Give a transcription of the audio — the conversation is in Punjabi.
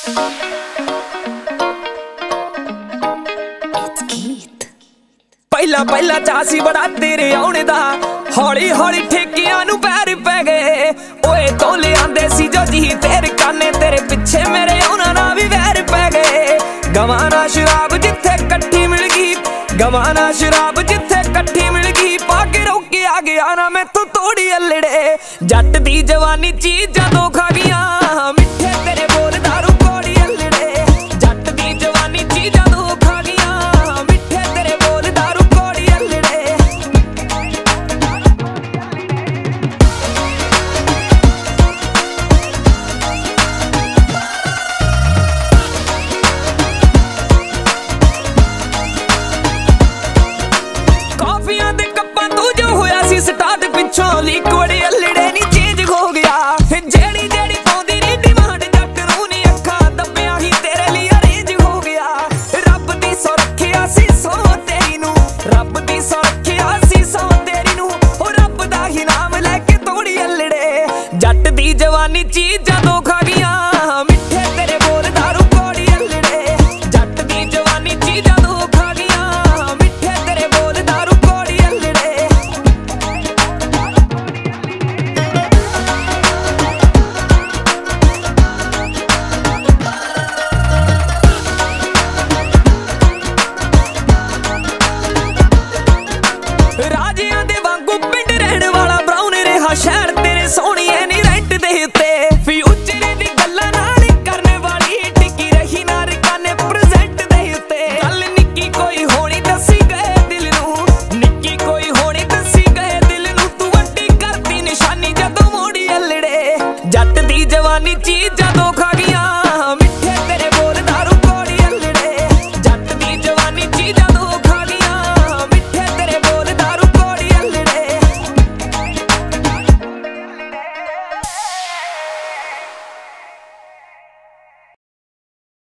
ਪਹਿਲਾ ਪਹਿਲਾ ਚਾਹ ਸੀ ਬੜਾ ਤੇਰੇ ਆਉਣੇ ਦਾ, ਹੌਲੀ ਹੌਲੀ ਠੇਕਿਆਂ ਨੂੰ ਪੈਰ ਪੈ ਗਏ। ਓਏ ਤੋਂ ਲਿਆਂਦੇ ਸੀ ਜੋ ਜੀ ਤੇਰੇ ਕਾਨੇ, ਤੇਰੇ ਪਿੱਛੇ ਮੇਰੇ ਉਹਨਾਂ ਨਾਲ ਵੀ ਵੈਰ ਪੈ ਗਏ। ਗਵਾਨਾ ਸ਼ਰਾਬ ਜਿੱਥੇ ਇਕੱਠੀ ਮਿਲ ਗਈ, ਗਵਾਨਾ ਸ਼ਰਾਬ ਜਿੱਥੇ ਇਕੱਠੀ ਮਿਲ ਗਈ, ਪਾ ਕੇ ਰੋਕੇ ਆ ਗਿਆ ਨਾ ਮੈਥੋਂ ਤੋੜੀ ਅਲੜੇ। ਜੱਟ ਦੀ ਜਵਾਨੀ ਚੀਜ਼ ਜਦੋਂ ਖਾ ਗਈਆਂ, ਮਿੱਠੇ ਤੇਰੇ ਬੋਲ ਦਾਰੂ ਕੋੜੀ ਅਲੜੇ। ਜੱਟ ਦੀ ਜਵਾਨੀ ਚੀਜ਼ ਜਦੋਂ ਖਾ ਗਈਆਂ, ਮਿੱਠੇ ਤੇਰੇ ਬੋਲ ਦਾਰੂ ਕੋੜੀ ਅਲੜੇ। ਕਾਫੀਆਂ ਦੇ ਕੱਪਾਂ ਤੂੰ ਜੋ ਹੋਇਆ ਸੀ ਸਟਾਰਟ, ਪਿੱਛੋਂ ਲੀਕ